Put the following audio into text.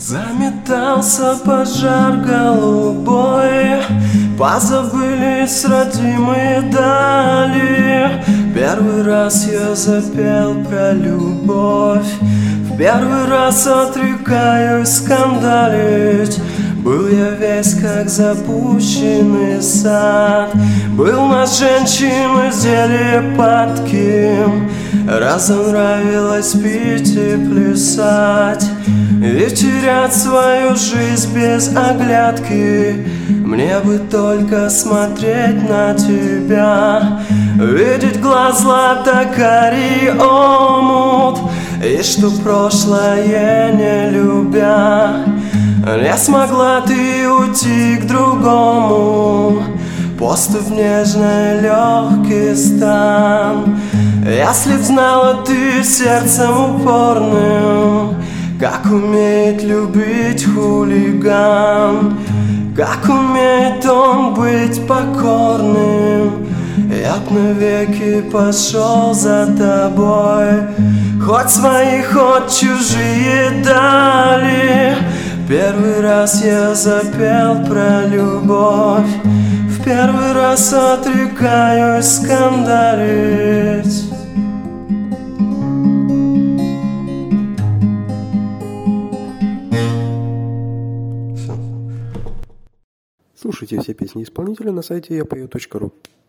Заметался пожар голубой, позабылись родимые дали. Первый раз я запел про любовь, в первый раз отрекаюсь скандалить. Был я весь как запущенный сад, был на женщины зелье падким. Разом нравилось пить и плясать, и терять свою жизнь без оглядки. Мне бы только смотреть на тебя, видеть глаз злато-карий омут, и что прошлое не любя, не смогла ты уйти к другому. Поступь нежный легкий стан. Если б знала ты сердцем упорным, как умеет любить хулиган, как умеет он быть покорным, я б навеки пошел за тобой, хоть свои, хоть чужие дали. Первый раз я запел про любовь, в первый раз отрекаюсь скандалить. Слушайте все песни исполнителя на сайте yapою.ru.